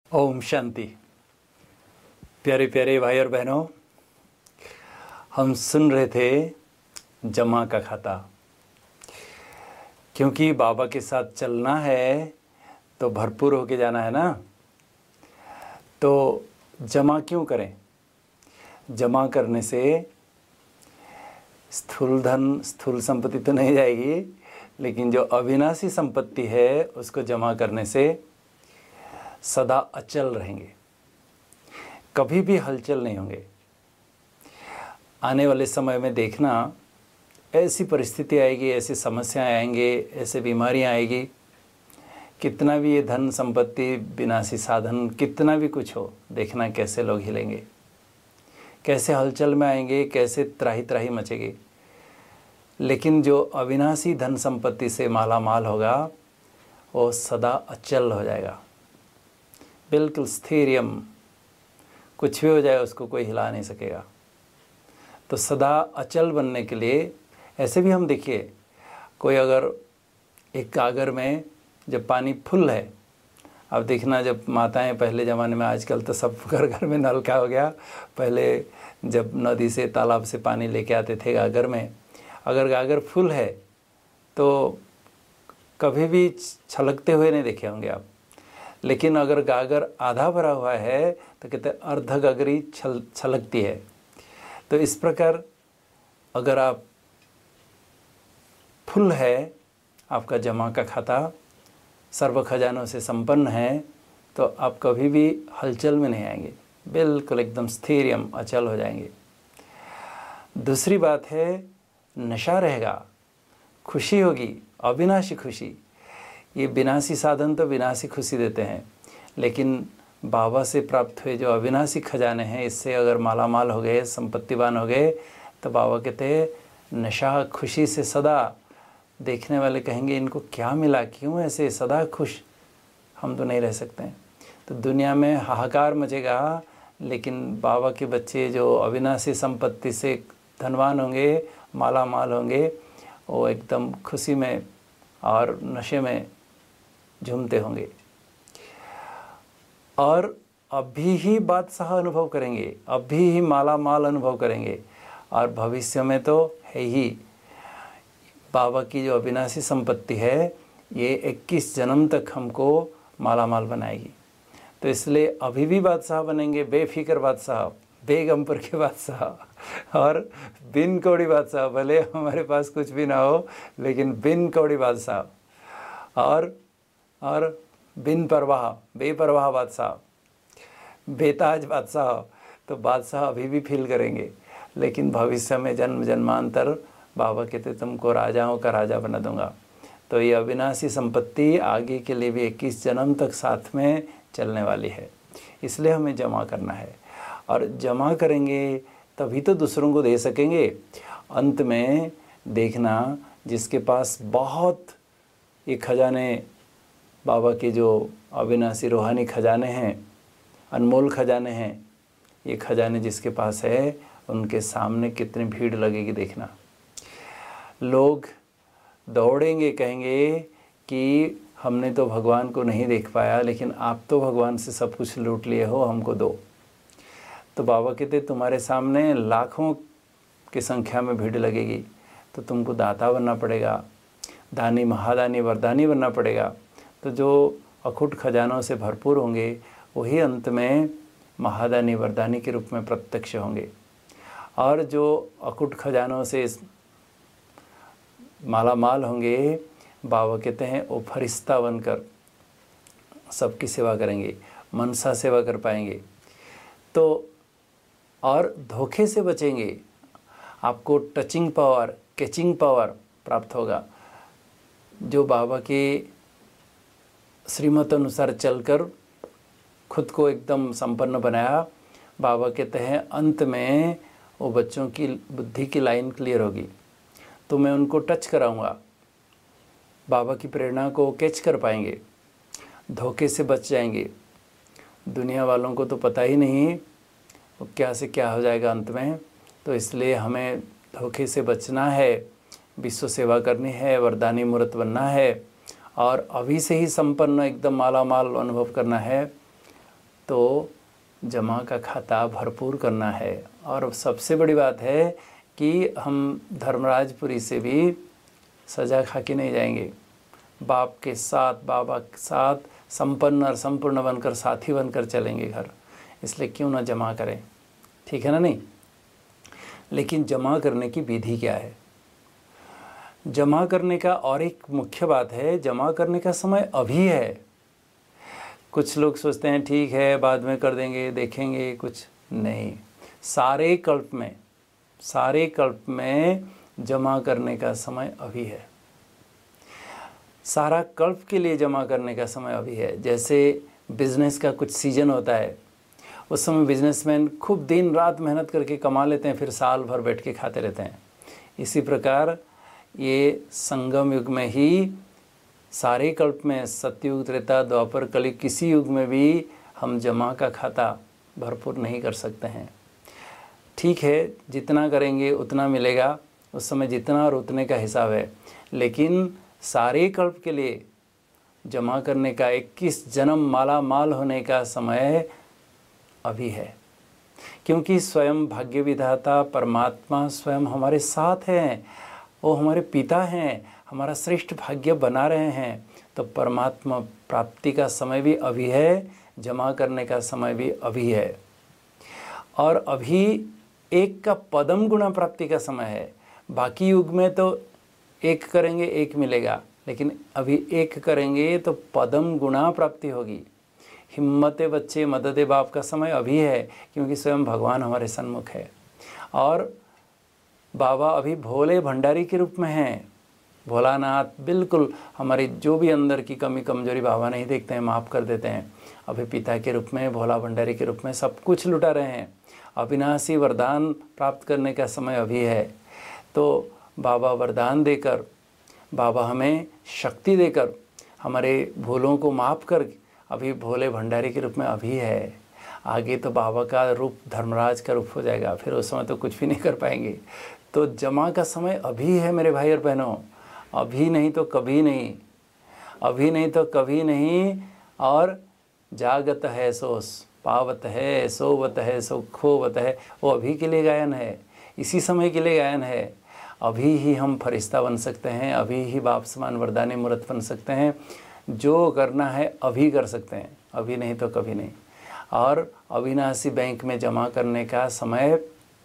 ओम शांति। प्यारे प्यारे भाई और बहनों, हम सुन रहे थे जमा का खाता। क्योंकि बाबा के साथ चलना है तो भरपूर होके जाना है ना। तो जमा क्यों करें? जमा करने से स्थूल धन, स्थूल संपत्ति तो नहीं जाएगी, लेकिन जो अविनाशी संपत्ति है उसको जमा करने से सदा अचल रहेंगे, कभी भी हलचल नहीं होंगे। आने वाले समय में देखना, ऐसी परिस्थिति आएगी, ऐसी समस्याएं आएंगे, ऐसे बीमारियां आएगी, कितना भी ये धन संपत्ति, विनाशी साधन, कितना भी कुछ हो, देखना कैसे लोग हिलेंगे, कैसे हलचल में आएंगे, कैसे त्राही त्राही मचेगी। लेकिन जो अविनाशी धन संपत्ति से माला माल होगा वो सदा अचल हो जाएगा, बिल्कुल स्थिरियम। कुछ भी हो जाए उसको कोई हिला नहीं सकेगा। तो सदा अचल बनने के लिए ऐसे भी हम देखिए, कोई अगर एक गागर में जब पानी फुल है, अब देखना जब माताएं पहले ज़माने में, आजकल तो सब घर घर में नल का हो गया, पहले जब नदी से तालाब से पानी लेके आते थे गागर में, अगर गागर फुल है तो कभी भी छलकते हुए नहीं देखे होंगे आप। लेकिन अगर गागर आधा भरा हुआ है तो कहते अर्ध गागरी छलकती है। तो इस प्रकार अगर आप फुल है, आपका जमा का खाता सर्व खजानों से संपन्न है, तो आप कभी भी हलचल में नहीं आएंगे, बिल्कुल एकदम स्थिरियम अचल हो जाएंगे। दूसरी बात है, नशा रहेगा, खुशी होगी, अविनाशी खुशी। ये विनाशी साधन तो विनाशी खुशी देते हैं, लेकिन बाबा से प्राप्त हुए जो अविनाशी खजाने हैं, इससे अगर माला माल हो गए, संपत्तिवान हो गए, तो बाबा कहते हैं नशा खुशी से सदा। देखने वाले कहेंगे इनको क्या मिला, क्यों ऐसे सदा खुश, हम तो नहीं रह सकते हैं। तो दुनिया में हाहाकार मचेगा, लेकिन बाबा के बच्चे जो अविनाशी संपत्ति से धनवान होंगे, माला माल होंगे, वो एकदम खुशी में और नशे में झूमते होंगे और अभी ही बादशाह अनुभव करेंगे, अभी ही माला माल अनुभव करेंगे, और भविष्य में तो है ही। बाबा की जो अविनाशी संपत्ति है ये 21 जन्म तक हमको माला माल बनाएगी। तो इसलिए अभी भी बादशाह बनेंगे, बेफिक्र बादशाह, बेगमपुर के बादशाह और बिन कौड़ी बादशाह। भले हमारे पास कुछ भी ना हो, लेकिन बिन कौड़ी बादशाह और बिन परवाह, बेपरवाह बादशाह, बेताज बादशाह। तो बादशाह अभी भी फील करेंगे, लेकिन भविष्य में जन्म जन्मांतर बाबा कहते तुमको राजाओं का राजा बना दूंगा। तो ये अविनाशी संपत्ति आगे के लिए भी 21 जन्म तक साथ में चलने वाली है। इसलिए हमें जमा करना है, और जमा करेंगे तभी तो दूसरों को दे सकेंगे। अंत में देखना, जिसके पास बहुत ये खजाने, बाबा के जो अविनाशी रूहानी खजाने हैं, अनमोल खजाने हैं, ये खजाने जिसके पास है, उनके सामने कितनी भीड़ लगेगी देखना। लोग दौड़ेंगे, कहेंगे कि हमने तो भगवान को नहीं देख पाया, लेकिन आप तो भगवान से सब कुछ लूट लिए हो, हमको दो। तो बाबा कहते तुम्हारे सामने लाखों की संख्या में भीड़ लगेगी, तो तुमको दाता बनना पड़ेगा, दानी, महादानी, वरदानी बनना पड़ेगा। तो जो अखुट खजानों से भरपूर होंगे वही अंत में महादानी, वरदानी के रूप में प्रत्यक्ष होंगे। और जो अखुट खजानों से माला माल होंगे, बाबा कहते हैं वो फरिश्ता बनकर सबकी सेवा करेंगे, मनसा सेवा कर पाएंगे। तो और धोखे से बचेंगे, आपको टचिंग पावर, कैचिंग पावर प्राप्त होगा। जो बाबा के श्रीमत अनुसार चलकर खुद को एकदम संपन्न बनाया, बाबा कहते हैं अंत में वो बच्चों की बुद्धि की लाइन क्लियर होगी, तो मैं उनको टच कराऊंगा, बाबा की प्रेरणा को कैच कर पाएंगे, धोखे से बच जाएंगे। दुनिया वालों को तो पता ही नहीं वो क्या से क्या हो जाएगा अंत में। तो इसलिए हमें धोखे से बचना है, विश्व सेवा करनी है, वरदानी मूर्त बनना है, और अभी से ही संपन्न एकदम माला माल अनुभव करना है। तो जमा का खाता भरपूर करना है। और सबसे बड़ी बात है कि हम धर्मराजपुरी से भी सजा खा के नहीं जाएंगे। बाप के साथ, बाबा के साथ संपन्न और संपूर्ण बनकर, साथी बनकर चलेंगे घर। इसलिए क्यों ना जमा करें, ठीक है ना? नहीं, लेकिन जमा करने की विधि क्या है? जमा करने का और एक मुख्य बात है, जमा करने का समय अभी है। कुछ लोग सोचते हैं ठीक है बाद में कर देंगे, देखेंगे, कुछ नहीं। सारे कल्प में जमा करने का समय अभी है। सारा कल्प के लिए जमा करने का समय अभी है। जैसे बिजनेस का कुछ सीजन होता है, उस समय बिजनेसमैन खूब दिन रात मेहनत करके कमा लेते हैं, फिर साल भर बैठ के खाते रहते हैं। इसी प्रकार ये संगम युग में ही, सारे कल्प में, सतयुग, त्रेता, द्वापर, कलि, किसी युग में भी हम जमा का खाता भरपूर नहीं कर सकते हैं। ठीक है, जितना करेंगे उतना मिलेगा, उस समय जितना और उतने का हिसाब है। लेकिन सारे कल्प के लिए जमा करने का, 21 जन्म माला माल होने का समय अभी है। क्योंकि स्वयं भाग्य विधाता परमात्मा स्वयं हमारे साथ हैं, वो हमारे पिता हैं, हमारा श्रेष्ठ भाग्य बना रहे हैं। तो परमात्मा प्राप्ति का समय भी अभी है, जमा करने का समय भी अभी है। और अभी एक का पदम गुणा प्राप्ति का समय है। बाकी युग में तो एक करेंगे एक मिलेगा, लेकिन अभी एक करेंगे तो पदम गुणा प्राप्ति होगी। हिम्मते बच्चे मददे बाप का समय अभी है, क्योंकि स्वयं भगवान हमारे सन्मुख है। और बाबा अभी भोले भंडारी के रूप में हैं। भोलानाथ बिल्कुल हमारी जो भी अंदर की कमी कमजोरी बाबा नहीं देखते हैं, माफ़ कर देते हैं। अभी पिता के रूप में, भोला भंडारी के रूप में सब कुछ लुटा रहे हैं। अविनाशी वरदान प्राप्त करने का समय अभी है। तो बाबा वरदान देकर, बाबा हमें शक्ति देकर, हमारे भूलों को माफ़ कर, अभी भोले भंडारी के रूप में अभी है। आगे तो बाबा का रूप धर्मराज का रूप हो जाएगा, फिर उस समय तो कुछ भी नहीं कर पाएंगे। तो जमा का समय अभी है मेरे भाई और बहनों, अभी नहीं तो कभी नहीं, अभी नहीं तो कभी नहीं। और जागत है सो पावत है, सोवत है सो खोवत है, वो अभी के लिए गायन है, इसी समय के लिए गायन है। अभी ही हम फरिश्ता बन सकते हैं, अभी ही बाप समान वरदानी मूर्त बन सकते हैं। जो करना है अभी कर सकते हैं, अभी नहीं तो कभी नहीं। और अविनाशी बैंक में जमा करने का समय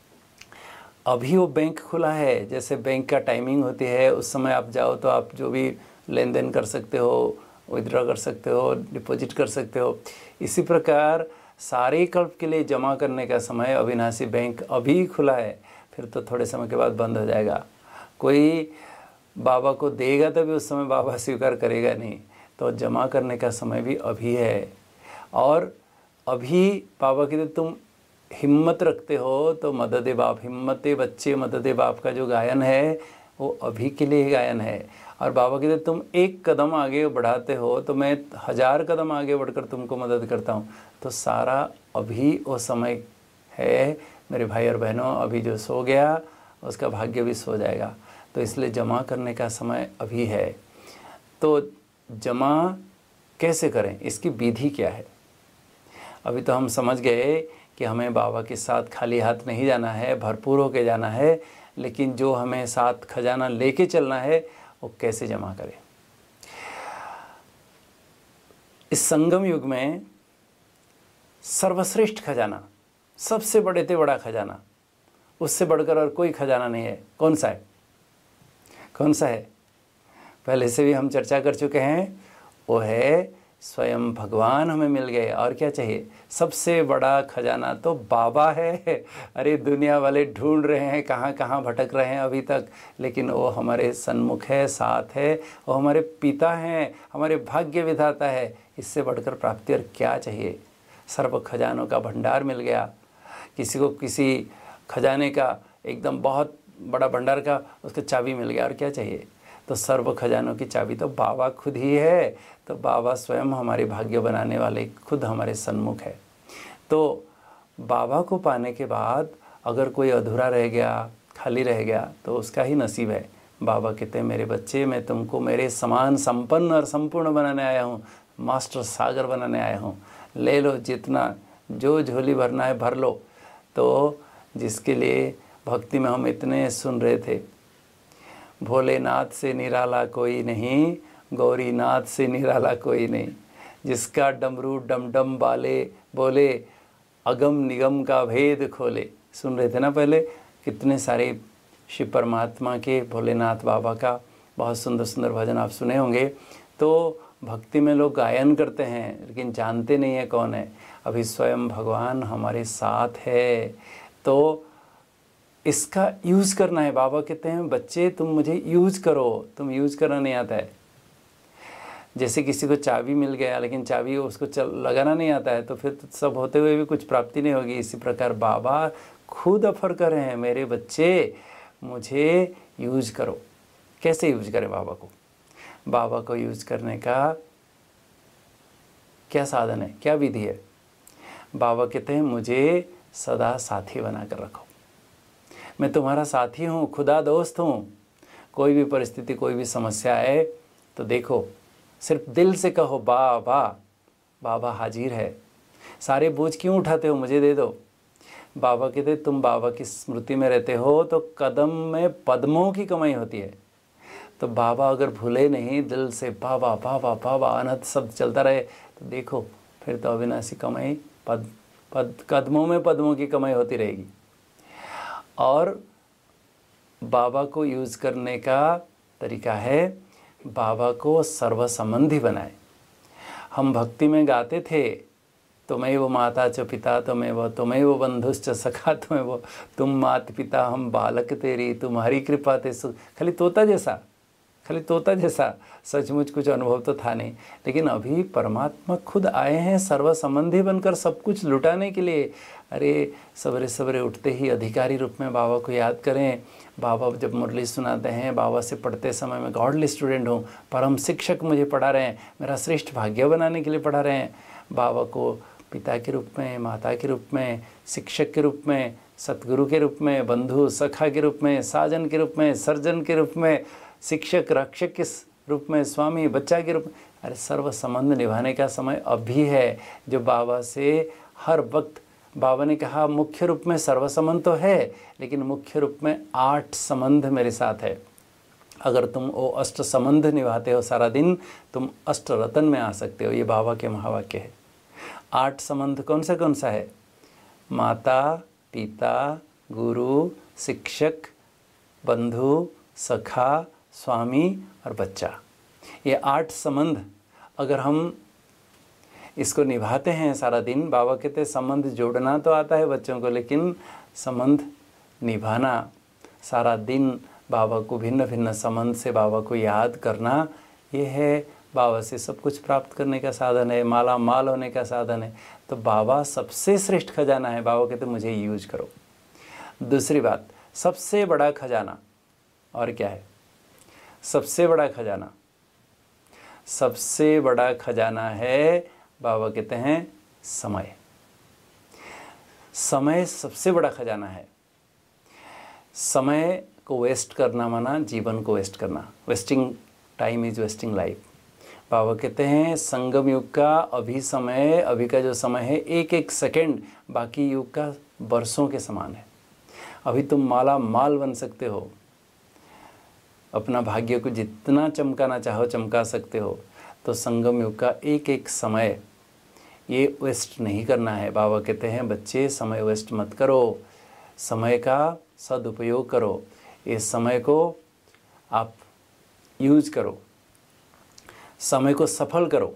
अभी, वो बैंक खुला है। जैसे बैंक का टाइमिंग होती है, उस समय आप जाओ तो आप जो भी लेन देन कर सकते हो, विथड्रॉ कर सकते हो, डिपॉजिट कर सकते हो। इसी प्रकार सारे कल्प के लिए जमा करने का समय अविनाशी बैंक अभी खुला है, फिर तो थोड़े समय के बाद बंद हो जाएगा। कोई बाबा को देगा तभी उस समय बाबा स्वीकार करेगा नहीं। तो जमा करने का समय भी अभी है। और अभी बाबा कहते तुम हिम्मत रखते हो तो मददे बाप, हिम्मते बच्चे मददे बाप का जो गायन है वो अभी के लिए गायन है। और बाबा कहते तुम एक कदम आगे बढ़ाते हो तो मैं 1000 कदम आगे बढ़कर तुमको मदद करता हूँ। तो सारा अभी वो समय है मेरे भाई और बहनों। अभी जो सो गया उसका भाग्य भी सो जाएगा। तो इसलिए जमा करने का समय अभी है। तो जमा कैसे करें, इसकी विधि क्या है? अभी तो हम समझ गए कि हमें बाबा के साथ खाली हाथ नहीं जाना है, भरपूर होके जाना है। लेकिन जो हमें साथ खजाना लेके चलना है वो कैसे जमा करें? इस संगम युग में सर्वश्रेष्ठ खजाना, सबसे बड़े से बड़ा खजाना, उससे बढ़कर और कोई खजाना नहीं है। कौन सा है? कौन सा है? पहले से भी हम चर्चा कर चुके हैं। वो है स्वयं भगवान हमें मिल गए। और क्या चाहिए? सबसे बड़ा खजाना तो बाबा है। अरे दुनिया वाले ढूंढ रहे हैं, कहाँ कहाँ भटक रहे हैं अभी तक, लेकिन वो हमारे सन्मुख है, साथ है। वो हमारे पिता हैं, हमारे भाग्य विधाता है। इससे बढ़कर प्राप्ति और क्या चाहिए? सर्व खजानों का भंडार मिल गया। किसी को किसी खजाने का एकदम बहुत बड़ा भंडार का उसका चाबी मिल गया, और क्या चाहिए? तो सर्व खजानों की चाबी तो बाबा खुद ही है। तो बाबा स्वयं हमारे भाग्य बनाने वाले खुद हमारे सन्मुख है। तो बाबा को पाने के बाद अगर कोई अधूरा रह गया, खाली रह गया, तो उसका ही नसीब है। बाबा कहते हैं मेरे बच्चे, मैं तुमको मेरे समान संपन्न और संपूर्ण बनाने आया हूँ, मास्टर सागर बनाने आया हूँ। ले लो, जितना जो झोली भरना है भर लो। तो जिसके लिए भक्ति में हम इतने सुन रहे थे, भोलेनाथ से निराला कोई नहीं, गौरीनाथ से निराला कोई नहीं, जिसका डमरू डम डम बाले बोले, अगम निगम का भेद खोले। सुन रहे थे ना पहले, कितने सारे शिव परमात्मा के, भोलेनाथ बाबा का बहुत सुंदर सुंदर भजन आप सुने होंगे। तो भक्ति में लोग गायन करते हैं लेकिन जानते नहीं है कौन है। अभी स्वयं भगवान हमारे साथ है, तो इसका यूज़ करना है। बाबा कहते हैं बच्चे तुम मुझे यूज़ करो, तुम यूज़ करना नहीं आता है। जैसे किसी को चाबी मिल गया लेकिन चाबी उसको लगाना नहीं आता है, तो फिर तो सब होते हुए भी कुछ प्राप्ति नहीं होगी। इसी प्रकार बाबा खुद ऑफर कर रहे हैं, मेरे बच्चे मुझे यूज़ करो। कैसे यूज़ करें बाबा को? बाबा को यूज़ करने का क्या साधन है, क्या विधि है? बाबा कहते हैं मुझे सदा साथी बना कर रखो। मैं तुम्हारा साथी हूँ, खुदा दोस्त हूँ। कोई भी परिस्थिति, कोई भी समस्या आए तो देखो, सिर्फ दिल से कहो बाबा, बाबा हाजिर है। सारे बोझ क्यों उठाते हो, मुझे दे दो। बाबा कहते तुम बाबा की स्मृति में रहते हो तो कदम में पद्मों की कमाई होती है। तो बाबा अगर भूले नहीं, दिल से बाबा बाबा बाबा अनंत शब्द चलता रहे, तो देखो फिर तो अविनाशी कमाई कदमों में पद्मों की कमाई होती रहेगी। और बाबा को यूज़ करने का तरीका है, बाबा को सर्वसंबंधी बनाए। हम भक्ति में गाते थे, तुम्हें माता च पिता, तुम्हें बंधुश्च सखा, तुम मात पिता हम बालक तेरी, तुम्हारी कृपा ते खाली तोता जैसा सचमुच कुछ अनुभव तो था नहीं। लेकिन अभी परमात्मा खुद आए हैं सर्व संबंधी बनकर सब कुछ लुटाने के लिए। अरे सवेरे सवेरे उठते ही अधिकारी रूप में बाबा को याद करें। बाबा जब मुरली सुनाते हैं, बाबा से पढ़ते समय मैं गॉडली स्टूडेंट हूँ, परम शिक्षक मुझे पढ़ा रहे हैं, मेरा श्रेष्ठ भाग्य बनाने के लिए पढ़ा रहे हैं। बाबा को पिता के रूप में, माता के रूप में, शिक्षक के रूप में, सतगुरु के रूप में, बंधु सखा के रूप में, साजन के रूप में, सर्जन के रूप में, शिक्षक रक्षक के रूप में, स्वामी बच्चा के रूप में। अरे सर्व संबंध निभाने का समय अभी है, जो बाबा से हर वक्त। बाबा ने कहा मुख्य रूप में सर्व संबंध तो है, लेकिन मुख्य रूप में 8 संबंध मेरे साथ है। अगर तुम वो 8 संबंध निभाते हो सारा दिन, तुम 8 रतन में आ सकते हो। ये बाबा के महावाक्य है। 8 संबंध कौन सा है? माता पिता, गुरु, शिक्षक, बंधु, सखा, स्वामी और बच्चा। ये 8 संबंध अगर हम इसको निभाते हैं सारा दिन, बाबा कहते हैं संबंध जोड़ना तो आता है बच्चों को, लेकिन संबंध निभाना सारा दिन, बाबा को भिन्न भिन्न संबंध से बाबा को याद करना, ये है बाबा से सब कुछ प्राप्त करने का साधन है, माला माल होने का साधन है। तो बाबा सबसे श्रेष्ठ खजाना है। बाबा कहते मुझे यूज करो। दूसरी बात, सबसे बड़ा खजाना और क्या है? सबसे बड़ा खजाना है, बाबा कहते हैं समय। समय सबसे बड़ा खजाना है। समय को वेस्ट करना माना जीवन को वेस्ट करना। Wasting time is wasting life. Baba कहते हैं संगम युग का अभी का जो समय है, एक एक सेकंड बाकी युग का वर्षों के समान है। अभी तुम माला माल बन सकते हो, अपना भाग्य को जितना चमकाना चाहो चमका सकते हो। तो संगम युग का एक एक समय ये वेस्ट नहीं करना है। बाबा कहते हैं बच्चे समय वेस्ट मत करो, समय का सदुपयोग करो, इस समय को आप यूज करो, समय को सफल करो।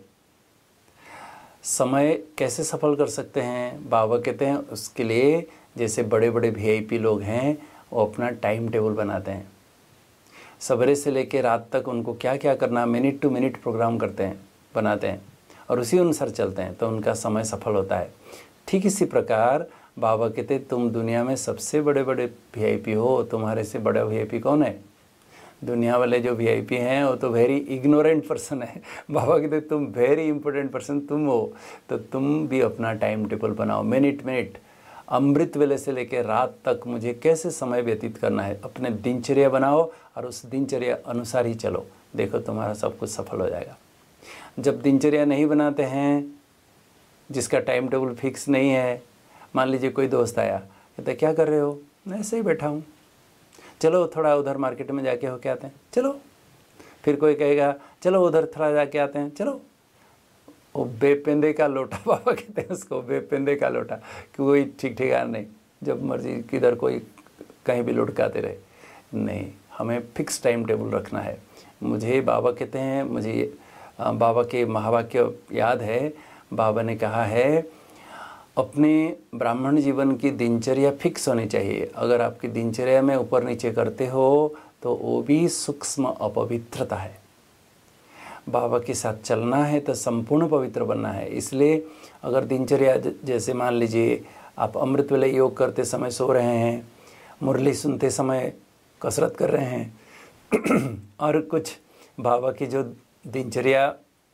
समय कैसे सफल कर सकते हैं? बाबा कहते हैं उसके लिए जैसे बड़े बड़े वीआईपी लोग हैं, वो अपना टाइम टेबल बनाते हैं। सवेरे से लेकर रात तक उनको क्या क्या करना, मिनट टू मिनट प्रोग्राम बनाते हैं और उसी अनुसार चलते हैं, तो उनका समय सफल होता है। ठीक इसी प्रकार बाबा कहते तुम दुनिया में सबसे बड़े बड़े वीआईपी हो। तुम्हारे से बड़ा वीआईपी कौन है? दुनिया वाले जो वीआईपी हैं वो तो वेरी इग्नोरेंट पर्सन है। बाबा कहते तुम वेरी इंपॉर्टेंट पर्सन तुम हो। तो तुम भी अपना टाइम टेबल बनाओ, मिनट अमृत वेले से लेकर रात तक मुझे कैसे समय व्यतीत करना है, अपने दिनचर्या बनाओ और उस दिनचर्या अनुसार ही चलो। देखो तुम्हारा सब कुछ सफल हो जाएगा। जब दिनचर्या नहीं बनाते हैं जिसका टाइम टेबल फिक्स नहीं है। मान लीजिए कोई दोस्त आया, कहता क्या कर रहे हो, मैं ऐसे ही बैठा हूँ, चलो थोड़ा उधर मार्केट में जाके हो के आते हैं, चलो। फिर कोई कहेगा चलो उधर थोड़ा जाके आते हैं, चलो। वो बेपेंदे का लोटा, बाबा कहते हैं उसको, बेपेंदे का लोटा, कि कोई ठीक ठिकाना नहीं, जब मर्जी किधर कोई कहीं भी लुढ़काते रहे। नहीं, हमें फिक्स टाइम टेबल रखना है। मुझे बाबा कहते हैं, मुझे बाबा के महावाक्य याद है। बाबा ने कहा है अपने ब्राह्मण जीवन की दिनचर्या फिक्स होनी चाहिए। अगर आपकी दिनचर्या में ऊपर नीचे करते हो तो वो भी सूक्ष्म अपवित्रता है। बाबा के साथ चलना है तो संपूर्ण पवित्र बनना है। इसलिए अगर दिनचर्या, जैसे मान लीजिए आप अमृत वेले योग करते समय सो रहे हैं, मुरली सुनते समय कसरत कर रहे हैं और कुछ बाबा की जो दिनचर्या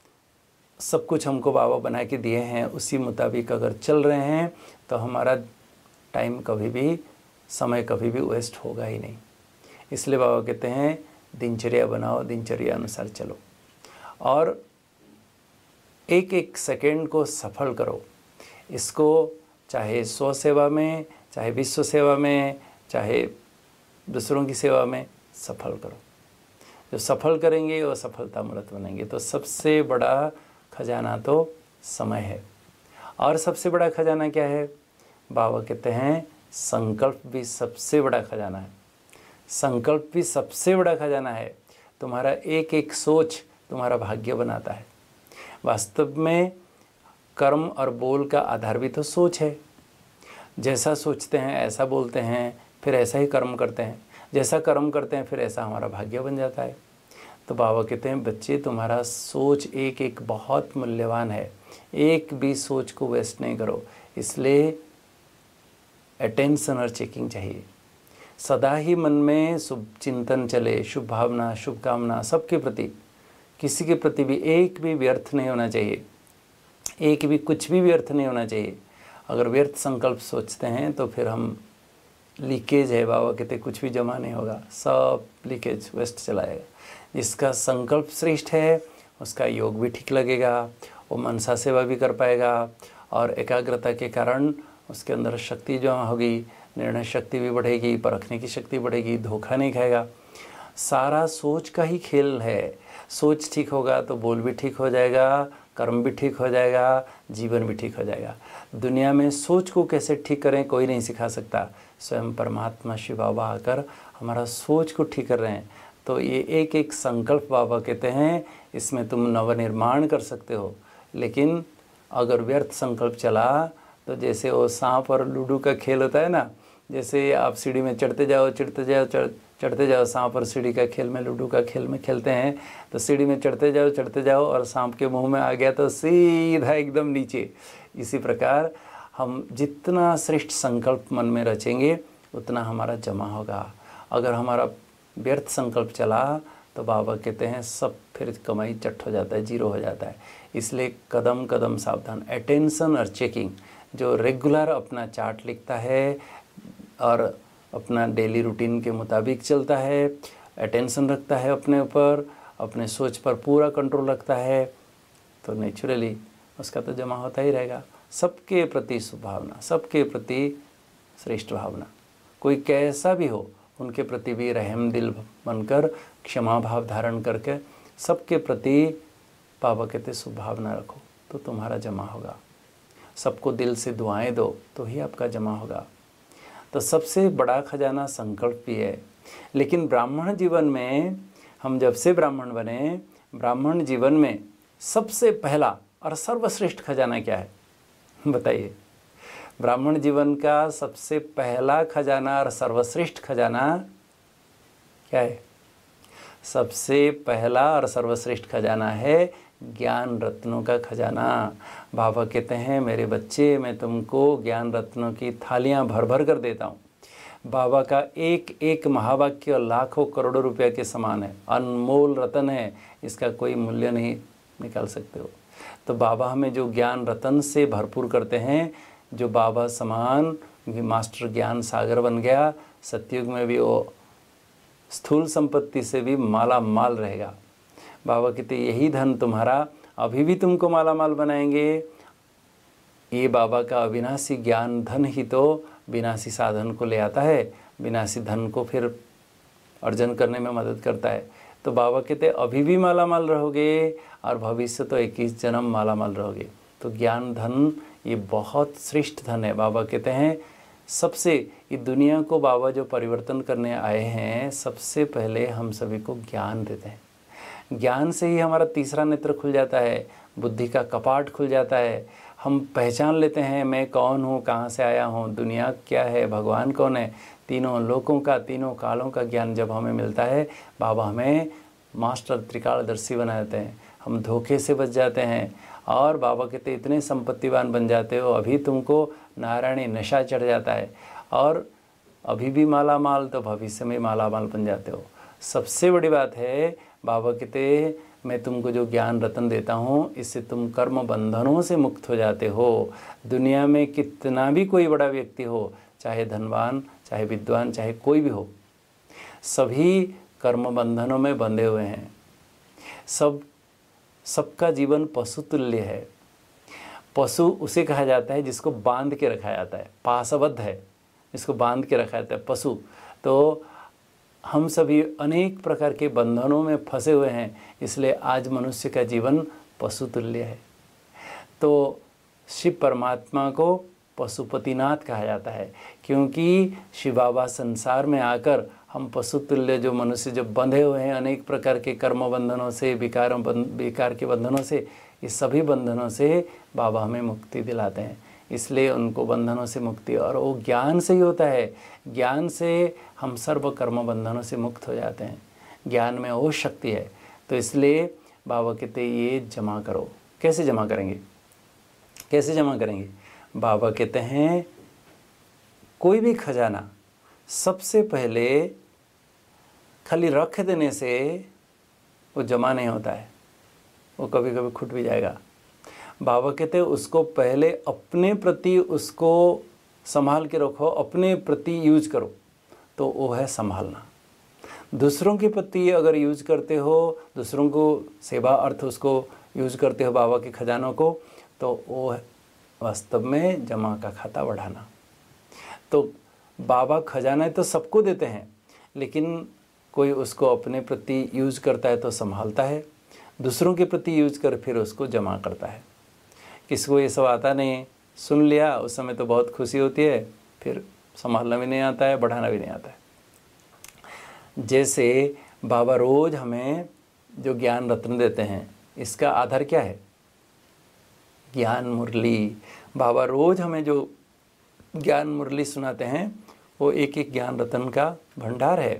सब कुछ हमको बाबा बना के दिए हैं, उसी मुताबिक अगर चल रहे हैं तो हमारा टाइम कभी भी, समय कभी भी वेस्ट होगा ही नहीं। इसलिए बाबा कहते हैं दिनचर्या बनाओ, दिनचर्या अनुसार चलो और एक एक सेकेंड को सफल करो। इसको चाहे स्व सेवा में, चाहे विश्व सेवा में, चाहे दूसरों की सेवा में सफल करो। जो सफल करेंगे वो सफलता मूर्त बनेंगे। तो सबसे बड़ा खजाना तो समय है। और सबसे बड़ा खजाना क्या है? बाबा कहते हैं संकल्प भी सबसे बड़ा खजाना है। संकल्प भी सबसे बड़ा खजाना है। तुम्हारा एक एक सोच तुम्हारा भाग्य बनाता है। वास्तव में कर्म और बोल का आधार भी तो सोच है। जैसा सोचते हैं ऐसा बोलते हैं, फिर ऐसा ही कर्म करते हैं। जैसा कर्म करते हैं फिर ऐसा हमारा भाग्य बन जाता है। तो बाबा कहते हैं बच्चे तुम्हारा सोच एक एक बहुत मूल्यवान है, एक भी सोच को वेस्ट नहीं करो। इसलिए अटेंशन और चेकिंग चाहिए। सदा ही मन में शुभ चिंतन चले, शुभ भावना, शुभकामना सबके प्रति, किसी के प्रति भी एक भी व्यर्थ नहीं होना चाहिए, एक भी कुछ भी व्यर्थ नहीं होना चाहिए। अगर व्यर्थ संकल्प सोचते हैं तो फिर हम लीकेज है, बाबा कहते कुछ भी जमा नहीं होगा, सब लीकेज वेस्ट चला जाएगा। जिसका संकल्प श्रेष्ठ है उसका योग भी ठीक लगेगा, वो मनसा सेवा भी कर पाएगा और एकाग्रता के कारण उसके अंदर शक्ति जमा होगी, निर्णय शक्ति भी बढ़ेगी, परखने की शक्ति बढ़ेगी, धोखा नहीं खाएगा। सारा सोच का ही खेल है। सोच ठीक होगा तो बोल भी ठीक हो जाएगा, कर्म भी ठीक हो जाएगा, जीवन भी ठीक हो जाएगा। दुनिया में सोच को कैसे ठीक करें कोई नहीं सिखा सकता, स्वयं परमात्मा शिव बाबा आकर हमारा सोच को ठीक कर रहे हैं। तो ये एक एक संकल्प बाबा कहते हैं इसमें तुम नवनिर्माण कर सकते हो। लेकिन अगर व्यर्थ संकल्प चला तो जैसे वो सांप और लूडो का खेल होता है ना, जैसे आप सीढ़ी में चढ़ते जाओ चढ़ते जाओ, सांप और सीढ़ी का खेल में, लूडो का खेल में खेलते हैं तो सीढ़ी में चढ़ते जाओ और सांप के मुंह में आ गया तो सीधा एकदम नीचे। इसी प्रकार हम जितना श्रेष्ठ संकल्प मन में रचेंगे उतना हमारा जमा होगा। अगर हमारा व्यर्थ संकल्प चला तो बाबा कहते हैं सब फिर कमाई चट हो जाता है, जीरो हो जाता है। इसलिए कदम कदम सावधान, अटेंशन और चेकिंग। जो रेगुलर अपना चार्ट लिखता है और अपना डेली रूटीन के मुताबिक चलता है, अटेंशन रखता है अपने ऊपर, अपने सोच पर पूरा कंट्रोल रखता है, तो नेचुरली उसका तो जमा होता ही रहेगा। सबके प्रति सुभावना, सबके प्रति श्रेष्ठ भावना, कोई कैसा भी हो उनके प्रति भी रहम दिल बनकर क्षमा भाव धारण करके सबके प्रति बाबा कहते सुभावना रखो तो तुम्हारा जमा होगा। सबको दिल से दुआएं दो तो ही आपका जमा होगा। तो सबसे बड़ा खजाना संकल्प भी है। लेकिन ब्राह्मण जीवन में हम जब से ब्राह्मण बने, ब्राह्मण जीवन में सबसे पहला और सर्वश्रेष्ठ खजाना क्या है बताइए? ब्राह्मण जीवन का सबसे पहला खजाना और सर्वश्रेष्ठ खजाना क्या है? सबसे पहला और सर्वश्रेष्ठ खजाना है ज्ञान रत्नों का खजाना। बाबा कहते हैं मेरे बच्चे, मैं तुमको ज्ञान रत्नों की थालियां भर भर कर देता हूँ। बाबा का एक एक महावाक्य लाखों करोड़ों रुपया के समान है, अनमोल रत्न है, इसका कोई मूल्य नहीं निकाल सकते हो। तो बाबा हमें जो ज्ञान रत्न से भरपूर करते हैं, जो बाबा समान मास्टर ज्ञान सागर बन गया, सतयुग में भी वो स्थूल संपत्ति से भी माला माल रहेगा। बाबा कहते यही धन तुम्हारा अभी भी तुमको माला माल बनाएंगे ये बाबा का अविनाशी ज्ञान धन ही तो विनाशी साधन को ले आता है, विनाशी धन को फिर अर्जन करने में मदद करता है। तो बाबा कहते हैं अभी भी माला माल रहोगे और भविष्य तो 21 जन्म माला माल रहोगे। तो ज्ञान धन ये बहुत श्रेष्ठ धन है। बाबा कहते हैं सबसे, ये दुनिया को बाबा जो परिवर्तन करने आए हैं, सबसे पहले हम सभी को ज्ञान देते हैं। ज्ञान से ही हमारा तीसरा नेत्र खुल जाता है, बुद्धि का कपाट खुल जाता है। हम पहचान लेते हैं मैं कौन हूँ, कहाँ से आया हूँ, दुनिया क्या है, भगवान कौन है। तीनों लोकों का, तीनों कालों का ज्ञान जब हमें मिलता है, बाबा हमें मास्टर त्रिकालदर्शी बना देते हैं। हम धोखे से बच जाते हैं और बाबा कहते इतने संपत्तिवान बन जाते हो, अभी तुमको नारायणी नशा चढ़ जाता है और अभी भी माला माल तो भविष्य में माला माल बन जाते हो। सबसे बड़ी बात है बाबा कहते मैं तुमको जो ज्ञान रत्न देता हूँ, इससे तुम कर्म बंधनों से मुक्त हो जाते हो। दुनिया में कितना भी कोई बड़ा व्यक्ति हो, चाहे धनवान, चाहे विद्वान, चाहे कोई भी हो, सभी कर्म बंधनों में बंधे हुए हैं। सबका जीवन पशु तुल्य है। पशु उसे कहा जाता है जिसको बांध के रखा जाता है, पाशबद्ध है, जिसको बांध के रखा जाता है पशु। तो हम सभी अनेक प्रकार के बंधनों में फंसे हुए हैं, इसलिए आज मनुष्य का जीवन पशु तुल्य है। तो शिव परमात्मा को पशुपतिनाथ कहा जाता है, क्योंकि शिव बाबा संसार में आकर हम पशु तुल्य जो मनुष्य जो बंधे हुए हैं अनेक प्रकार के कर्म बंधनों से, विकार के बंधनों से, इस सभी बंधनों से बाबा हमें मुक्ति दिलाते हैं। इसलिए उनको बंधनों से मुक्ति, और वो ज्ञान से ही होता है। ज्ञान से हम सर्व कर्म बंधनों से मुक्त हो जाते हैं। ज्ञान में वो शक्ति है। तो इसलिए बाबा कहते ये जमा करो। कैसे जमा करेंगे, कैसे जमा करेंगे? बाबा कहते हैं कोई भी खजाना सबसे पहले खाली रख देने से वो जमा नहीं होता है, वो कभी कभी खुट भी जाएगा। बाबा कहते हैं उसको पहले अपने प्रति उसको संभाल के रखो, अपने प्रति यूज करो, तो वो है संभालना। दूसरों के प्रति अगर यूज करते हो, दूसरों को सेवा अर्थ उसको यूज करते हो बाबा के खजानों को, तो वो है वास्तव में जमा का खाता बढ़ाना। तो बाबा खजाना तो सबको देते हैं, लेकिन कोई उसको अपने प्रति यूज करता है तो संभालता है, दूसरों के प्रति यूज कर फिर उसको जमा करता है। किसी को ये सब आता नहीं, सुन लिया उस समय तो बहुत खुशी होती है, फिर संभालना भी नहीं आता है, बढ़ाना भी नहीं आता है। जैसे बाबा रोज हमें जो ज्ञान रत्न देते हैं, इसका आधार क्या है? ज्ञान मुरली। बाबा रोज हमें जो ज्ञान मुरली सुनाते हैं वो एक एक ज्ञान रत्न का भंडार है।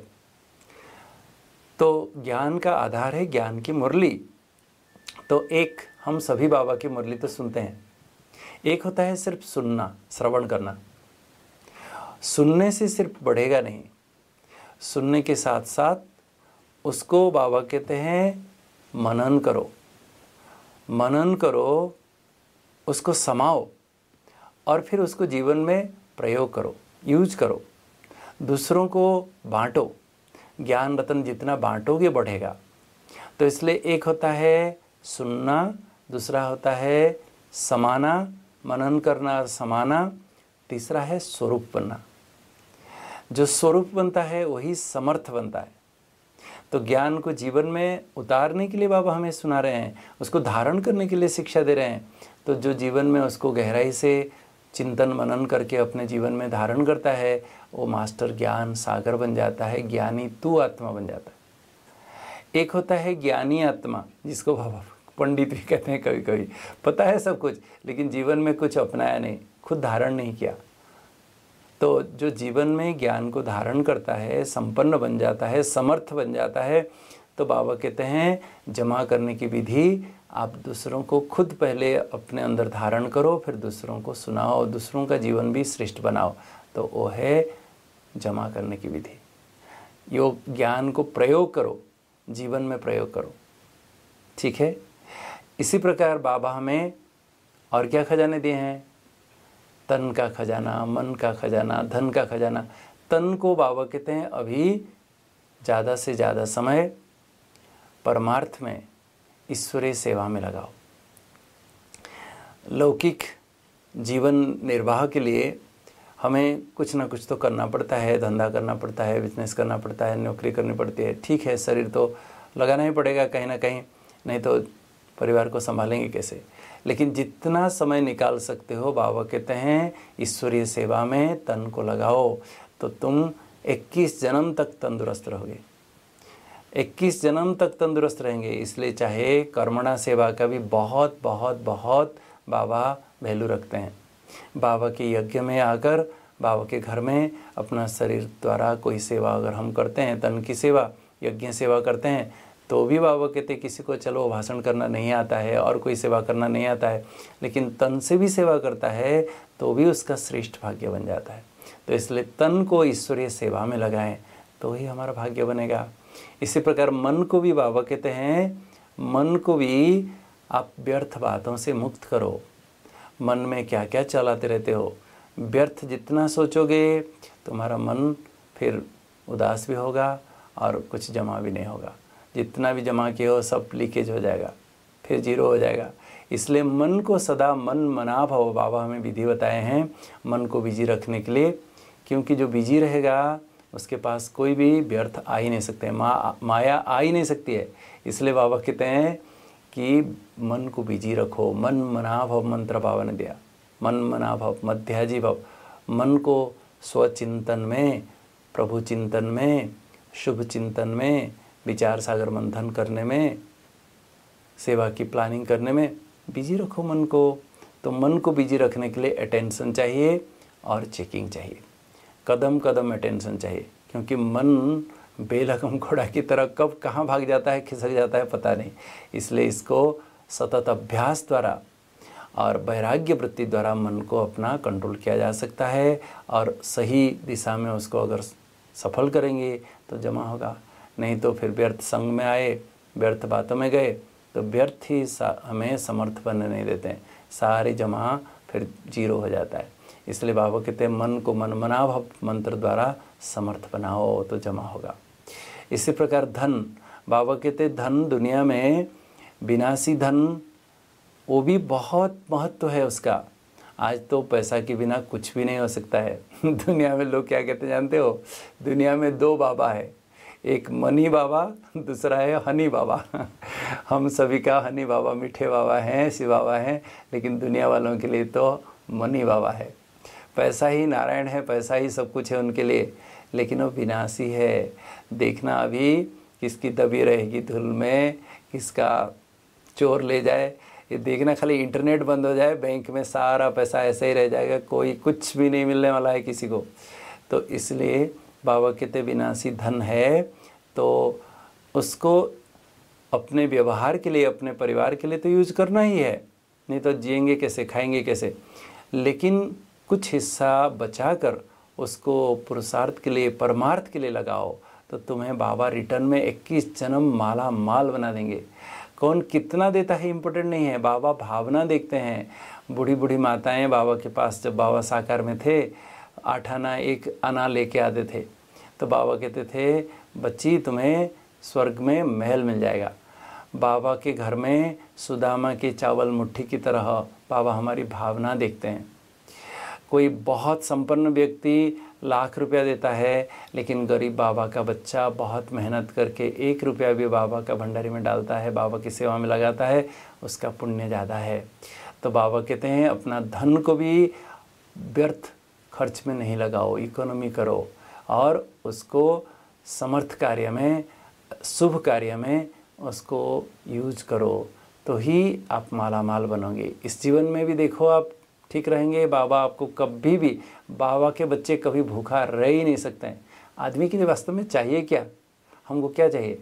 तो ज्ञान का आधार है ज्ञान की मुरली। तो एक हम सभी बाबा की मुरली तो सुनते हैं, एक होता है सिर्फ सुनना, श्रवण करना। सुनने से सिर्फ बढ़ेगा नहीं, सुनने के साथ साथ उसको बाबा कहते हैं मनन करो। मनन करो, उसको समाओ और फिर उसको जीवन में प्रयोग करो, यूज करो, दूसरों को बांटो। ज्ञान रत्न जितना बांटोगे बढ़ेगा। तो इसलिए एक होता है सुनना, दूसरा होता है समाना, मनन करना, समाना, तीसरा है स्वरूप बनना। जो स्वरूप बनता है वही समर्थ बनता है। तो ज्ञान को जीवन में उतारने के लिए बाबा हमें सुना रहे हैं, उसको धारण करने के लिए शिक्षा दे रहे हैं। तो जो जीवन में उसको गहराई से चिंतन मनन करके अपने जीवन में धारण करता है, वो मास्टर ज्ञान सागर बन जाता है, ज्ञानी तू आत्मा बन जाता है। एक होता है ज्ञानी आत्मा, जिसको बाबा पंडित भी कहते हैं कभी कभी, पता है सब कुछ लेकिन जीवन में कुछ अपनाया नहीं, खुद धारण नहीं किया। तो जो जीवन में ज्ञान को धारण करता है, संपन्न बन जाता है, समर्थ बन जाता है, तो बाबा कहते हैं जमा करने की विधि, आप दूसरों को खुद पहले अपने अंदर धारण करो, फिर दूसरों को सुनाओ, दूसरों का जीवन भी श्रेष्ठ बनाओ। तो वो है जमा करने की विधि। योग ज्ञान को प्रयोग करो, जीवन में प्रयोग करो, ठीक है। इसी प्रकार बाबा हमें और क्या खजाने दिए हैं? तन का खजाना, मन का खजाना, धन का खजाना। तन को बाबा कहते हैं अभी ज़्यादा से ज़्यादा समय परमार्थ में, ईश्वरीय सेवा में लगाओ। लौकिक जीवन निर्वाह के लिए हमें कुछ ना कुछ तो करना पड़ता है, धंधा करना पड़ता है, बिजनेस करना पड़ता है, नौकरी करनी पड़ती है। ठीक है, शरीर तो लगाना ही पड़ेगा कहीं ना कहीं, नहीं तो परिवार को संभालेंगे कैसे। लेकिन जितना समय निकाल सकते हो, बाबा कहते हैं ईश्वरीय सेवा में तन को लगाओ, तो तुम 21 जन्म तक तंदुरुस्त रहोगे, 21 जन्म तक तंदुरुस्त रहेंगे। इसलिए चाहे कर्मणा सेवा का भी बहुत बहुत बहुत बाबा वैल्यू रखते हैं। बाबा के यज्ञ में आकर, बाबा के घर में अपना शरीर द्वारा कोई सेवा अगर हम करते हैं, तन की सेवा, यज्ञ सेवा करते हैं, तो भी बाबा कहते किसी को चलो भाषण करना नहीं आता है और कोई सेवा करना नहीं आता है, लेकिन तन से भी सेवा करता है तो भी उसका श्रेष्ठ भाग्य बन जाता है। तो इसलिए तन को ईश्वरीय सेवा में लगाएं तो ही हमारा भाग्य बनेगा। इसी प्रकार मन को भी बाबा कहते हैं, मन को भी आप व्यर्थ बातों से मुक्त करो। मन में क्या क्या चलाते रहते हो, व्यर्थ जितना सोचोगे तुम्हारा मन फिर उदास भी होगा और कुछ जमा भी नहीं होगा। जितना भी जमा किए हो सब लीकेज हो जाएगा, फिर जीरो हो जाएगा। इसलिए मन को सदा मन मना भाव, बाबा हमें विधि बताए हैं मन को बिजी रखने के लिए, क्योंकि जो बिजी रहेगा उसके पास कोई भी व्यर्थ आ ही नहीं सकते, माया आ ही नहीं सकती है। इसलिए बाबा कहते हैं कि मन को बिजी रखो। मन मना भव मंत्र बाबा ने दिया, मन मना भव मध्याजी भव। मन को स्वचिंतन में, प्रभु चिंतन में, शुभ चिंतन में, विचार सागर मंथन करने में, सेवा की प्लानिंग करने में बिजी रखो मन को। तो मन को बिजी रखने के लिए अटेंशन चाहिए और चेकिंग चाहिए, कदम कदम अटेंशन चाहिए, क्योंकि मन बेलगम घोड़ा की तरह कब कहाँ भाग जाता है, खिसक जाता है, पता नहीं। इसलिए इसको सतत अभ्यास द्वारा और वैराग्य वृत्ति द्वारा मन को अपना कंट्रोल किया जा सकता है, और सही दिशा में उसको अगर सफल करेंगे तो जमा होगा। नहीं तो फिर व्यर्थ संग में आए, व्यर्थ बातों में गए तो व्यर्थ ही हमें समर्थ बनने नहीं देते हैं, सारे जमा फिर जीरो हो जाता है। इसलिए बाबा कहते हैं मन को मन मना भव मंत्र द्वारा समर्थ बनाओ तो जमा होगा। इसी प्रकार धन, बाबा कहते हैं धन दुनिया में विनाशी धन, वो भी बहुत महत्व है उसका। आज तो पैसा के बिना कुछ भी नहीं हो सकता है। दुनिया में लोग क्या कहते हैं जानते हो, दुनिया में 2 बाबा है, एक मनी बाबा, दूसरा है हनी बाबा। हम सभी का हनी बाबा, मीठे बाबा हैं, शिव बाबा हैं, लेकिन दुनिया वालों के लिए तो मनी बाबा है। पैसा ही नारायण है, पैसा ही सब कुछ है उनके लिए, लेकिन वो विनाशी है। देखना अभी किसकी दबी रहेगी धूल में, किसका चोर ले जाए, ये देखना। खाली इंटरनेट बंद हो जाए, बैंक में सारा पैसा ऐसे ही रह जाएगा, कोई कुछ भी नहीं मिलने वाला है किसी को। तो इसलिए बाबा कहते विनाशी धन है, तो उसको अपने व्यवहार के लिए, अपने परिवार के लिए तो यूज करना ही है, नहीं तो जिएंगे कैसे, खाएंगे कैसे। लेकिन कुछ हिस्सा बचाकर उसको पुरुषार्थ के लिए, परमार्थ के लिए लगाओ, तो तुम्हें बाबा रिटर्न में 21 जन्म माला माल बना देंगे। कौन कितना देता है इम्पोर्टेंट नहीं है, बाबा भावना देखते हैं। बूढ़ी बूढ़ी माताएं बाबा के पास जब बाबा साकार में थे 8 आना 1 आना लेके आते थे, तो बाबा कहते थे बच्ची तुम्हें स्वर्ग में महल मिल जाएगा। बाबा के घर में सुदामा के चावल मुट्ठी की तरह बाबा हमारी भावना देखते हैं। कोई बहुत संपन्न व्यक्ति लाख रुपया देता है, लेकिन गरीब बाबा का बच्चा बहुत मेहनत करके 1 रुपया भी बाबा का भंडारी में डालता है, बाबा की सेवा में लगाता है, उसका पुण्य ज़्यादा है। तो बाबा कहते हैं अपना धन को भी व्यर्थ खर्च में नहीं लगाओ, इकोनॉमी करो, और उसको समर्थ कार्य में, शुभ कार्य में उसको यूज करो, तो ही आप माला माल बनोगे। इस जीवन में भी देखो आप ठीक रहेंगे। बाबा आपको कभी भी, बाबा के बच्चे कभी भूखा रह ही नहीं सकते हैं। आदमी के लिए वास्तव में चाहिए क्या, हमको क्या चाहिए,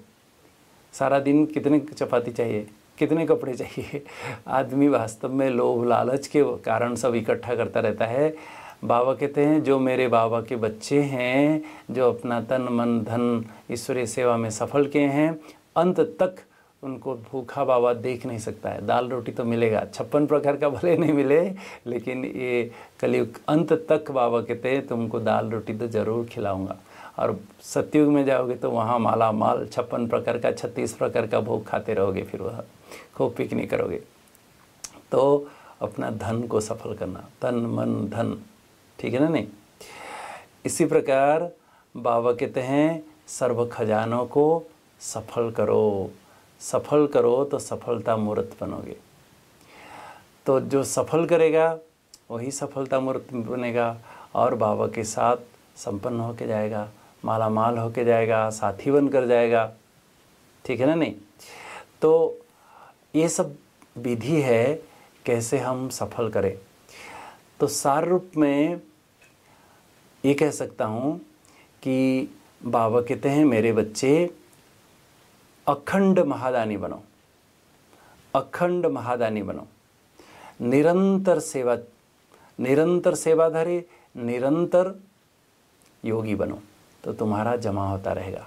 सारा दिन कितने चपाती चाहिए, कितने कपड़े चाहिए। आदमी वास्तव में लोभ लालच के कारण सब इकट्ठा करता रहता है। बाबा कहते हैं जो मेरे बाबा के बच्चे हैं, जो अपना तन मन धन ईश्वरीय सेवा में सफल किए हैं, अंत तक उनको भूखा बाबा देख नहीं सकता है। दाल रोटी तो मिलेगा, 56 प्रकार का भले नहीं मिले, लेकिन ये कलयुग अंत तक बाबा कहते हैं तुमको दाल रोटी तो ज़रूर खिलाऊंगा। और सतयुग में जाओगे तो वहाँ माला माल 56 प्रकार का, 36 प्रकार का भोग खाते रहोगे, फिर वह खूब पिकनिक करोगे। तो अपना धन को सफल करना, तन मन धन, ठीक है ना? नहीं, इसी प्रकार बाबा कहते हैं सर्व खजानों को सफल करो, सफल करो तो सफलता मूर्त बनोगे। तो जो सफल करेगा वही सफलता मूर्त बनेगा और बाबा के साथ संपन्न होके जाएगा, माला माल होके जाएगा, साथी बनकर जाएगा, ठीक है ना? नहीं, तो ये सब विधि है कैसे हम सफल करें। तो सार रूप में ये कह सकता हूँ कि बाबा कहते हैं मेरे बच्चे अखंड महादानी बनो, अखंड महादानी बनो, निरंतर सेवाधारी, निरंतर योगी बनो, तो तुम्हारा जमा होता रहेगा।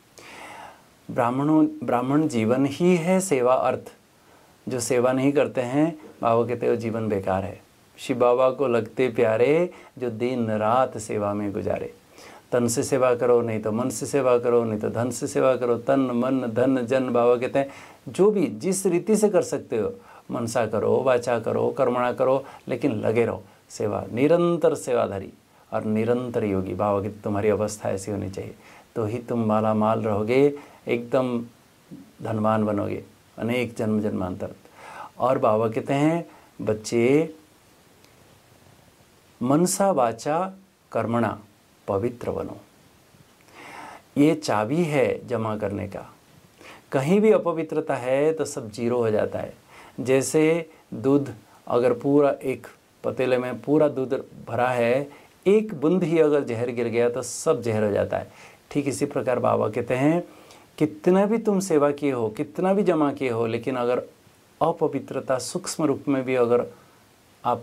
ब्राह्मण जीवन ही है सेवा अर्थ। जो सेवा नहीं करते हैं बाबा कहते हैं वो जीवन बेकार है। शिव बाबा को लगते प्यारे जो दिन रात सेवा में गुजारे। तन से सेवा करो, नहीं तो मन से सेवा करो, नहीं तो धन से सेवा करो। तन मन धन जन, बाबा कहते हैं जो भी जिस रीति से कर सकते हो, मनसा करो, वाचा करो, कर्मणा करो, लेकिन लगे रहो सेवा, निरंतर सेवाधारी और निरंतर योगी। बाबा की तुम्हारी अवस्था ऐसी होनी चाहिए, तो ही तुम माला माल रहोगे, एकदम धनवान बनोगे अनेक जन्म जन्मांतर। और बाबा कहते हैं बच्चे मनसा वाचा कर्मणा पवित्र बनो। ये चाबी है जमा करने का। कहीं भी अपवित्रता है तो सब जीरो हो जाता है। जैसे दूध, अगर पूरा एक पतीले में पूरा दूध भरा है, एक बूंद ही अगर जहर गिर गया तो सब जहर हो जाता है। ठीक इसी प्रकार बाबा कहते हैं कितना भी तुम सेवा किए हो, कितना भी जमा किए हो, लेकिन अगर अपवित्रता सूक्ष्म रूप में भी अगर आप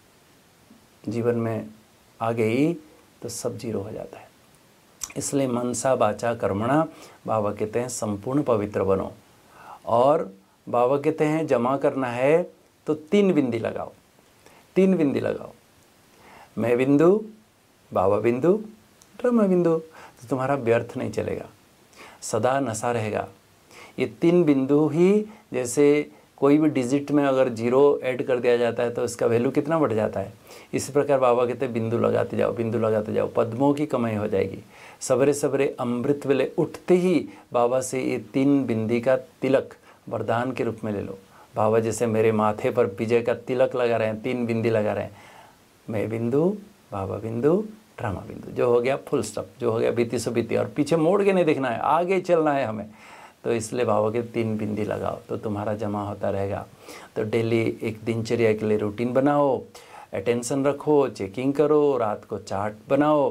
जीवन में आ गई तो सब जीरो हो जाता है। इसलिए मनसा वाचा कर्मणा बाबा कहते हैं संपूर्ण पवित्र बनो। और बाबा कहते हैं जमा करना है तो 3 बिंदी लगाओ, 3 बिंदी लगाओ। मैं बिंदु, बाबा बिंदु, ब्रह्म बिंदु, तो तुम्हारा व्यर्थ नहीं चलेगा, सदा नशा रहेगा। ये 3 बिंदु ही, जैसे कोई भी डिजिट में अगर 0 ऐड कर दिया जाता है तो इसका वैल्यू कितना बढ़ जाता है। इसी प्रकार बाबा कहते हैं बिंदु लगाते जाओ, बिंदु लगाते जाओ, पद्मों की कमाई हो जाएगी। सवेरे सवेरे अमृत वेले उठते ही बाबा से ये 3 बिंदी का तिलक वरदान के रूप में ले लो। बाबा जैसे मेरे माथे पर विजय का तिलक लगा रहे हैं, 3 बिंदी लगा रहे हैं। मैं बिंदु, बाबा बिंदु, ड्रामा बिंदु, जो हो गया फुल स्टॉप, जो हो गया बीती सो बीती। और पीछे मोड़ के नहीं देखना है, आगे चलना है हमें। तो इसलिए बाबा के 3 बिंदी लगाओ तो तुम्हारा जमा होता रहेगा। तो डेली एक दिनचर्या के लिए रूटीन बनाओ, अटेंशन रखो, चेकिंग करो, रात को चार्ट बनाओ।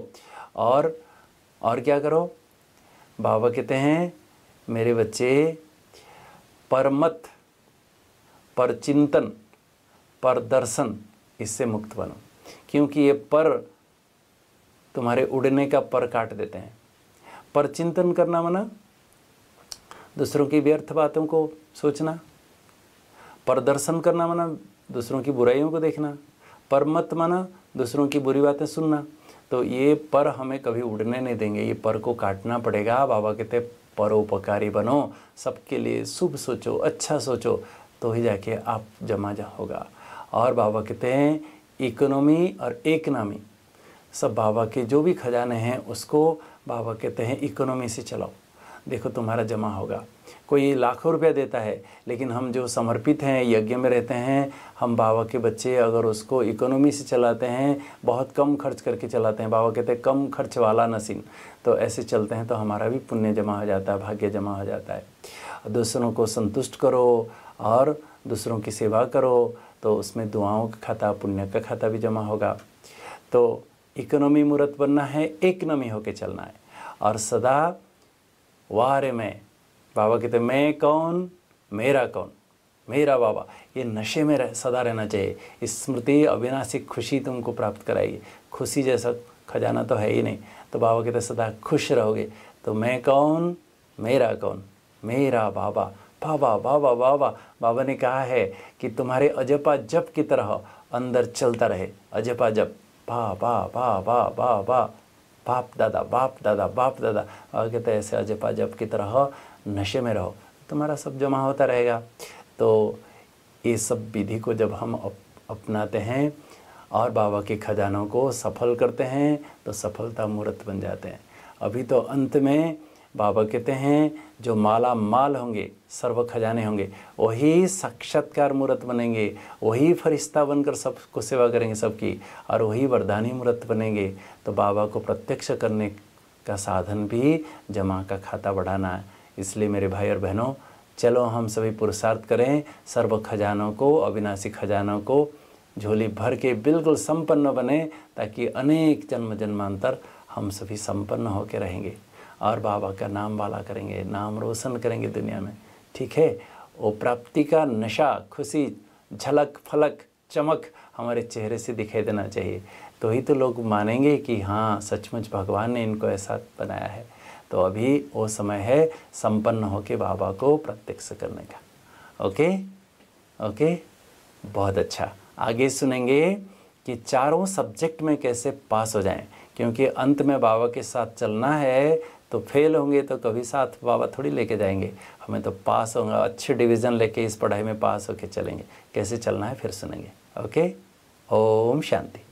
और क्या करो, बाबा कहते हैं मेरे बच्चे परमत, पर चिंतन, पर दर्शन, इससे मुक्त बनो। क्योंकि ये पर तुम्हारे उड़ने का पर काट देते हैं। पर चिंतन करना माना दूसरों की व्यर्थ बातों को सोचना, पर दर्शन करना माना दूसरों की बुराइयों को देखना, पर मत माना दूसरों की बुरी बातें सुनना। तो ये पर हमें कभी उड़ने नहीं देंगे, ये पर को काटना पड़ेगा। बाबा कहते हैं परोपकारी बनो, सबके लिए शुभ सोचो, अच्छा सोचो, तो ही जाके आप जमा होगा। और बाबा कहते हैं इकोनॉमी और एक नामी, सब बाबा के जो भी खजाने हैं उसको बाबा कहते हैं इकोनॉमी से चलाओ, देखो तुम्हारा जमा होगा। कोई लाखों रुपया देता है, लेकिन हम जो समर्पित हैं, यज्ञ में रहते हैं, हम बाबा के बच्चे अगर उसको इकोनॉमी से चलाते हैं, बहुत कम खर्च करके चलाते हैं, बाबा कहते हैं कम खर्च वाला नसीन, तो ऐसे चलते हैं तो हमारा भी पुण्य जमा हो जाता है, भाग्य जमा हो जाता है। दूसरों को संतुष्ट करो और दूसरों की सेवा करो, तो उसमें दुआओं का खाता, पुण्य का खाता भी जमा होगा। तो इकोनॉमी मूर्त बनना है, एक नमी होके चलना है। और सदा वारे में बाबा कहते मैं कौन, मेरा कौन, मेरा बाबा, ये नशे में सदा रहना चाहिए। इस स्मृति अविनाशी खुशी तुमको प्राप्त कराएगी। खुशी जैसा खजाना तो है ही नहीं, तो बाबा कहते सदा खुश रहोगे। तो मैं कौन, मेरा कौन, मेरा बाबा, बाबा बाबा बाबा। बाबा ने कहा है कि तुम्हारे अजपा जप की तरह अंदर चलता रहे, अजपा जप, बा बा बा बा बा बा, बाप दादा बाप दादा बाप दादा। और कहते हैं ऐसे अजपा जप की तरह नशे में रहो, तुम्हारा सब जमा होता रहेगा। तो ये सब विधि को जब हम अपनाते हैं और बाबा के खजानों को सफल करते हैं तो सफलता मूर्त बन जाते हैं। अभी तो अंत में बाबा कहते हैं जो माला माल होंगे, सर्व खजाने होंगे, वही साक्षात्कार मूर्त बनेंगे, वही फरिश्ता बनकर सबको सेवा करेंगे सबकी, और वही वरदानी मूर्त बनेंगे। तो बाबा को प्रत्यक्ष करने का साधन भी जमा का खाता बढ़ाना है। इसलिए मेरे भाई और बहनों, चलो हम सभी पुरुषार्थ करें, सर्व खजानों को, अविनाशी खजानों को झोली भर के बिल्कुल संपन्न बने, ताकि अनेक जन्म जन्मांतर हम सभी संपन्न होकर रहेंगे और बाबा का नाम वाला करेंगे, नाम रोशन करेंगे दुनिया में। ठीक है, वो प्राप्ति का नशा, खुशी, झलक फलक चमक हमारे चेहरे से दिखाई देना चाहिए, तो ही तो लोग मानेंगे कि हाँ सचमुच भगवान ने इनको ऐसा बनाया है। तो अभी वो समय है संपन्न होके बाबा को प्रत्यक्ष करने का। ओके ओके, बहुत अच्छा। आगे सुनेंगे कि चारों सब्जेक्ट में कैसे पास हो जाएं, क्योंकि अंत में बाबा के साथ चलना है। तो फेल होंगे तो कभी साथ बाबा थोड़ी लेके जाएंगे, हमें तो पास होगा, अच्छे डिवीज़न लेके इस पढ़ाई में पास होके चलेंगे। कैसे चलना है फिर सुनेंगे। ओके, ओम शांति।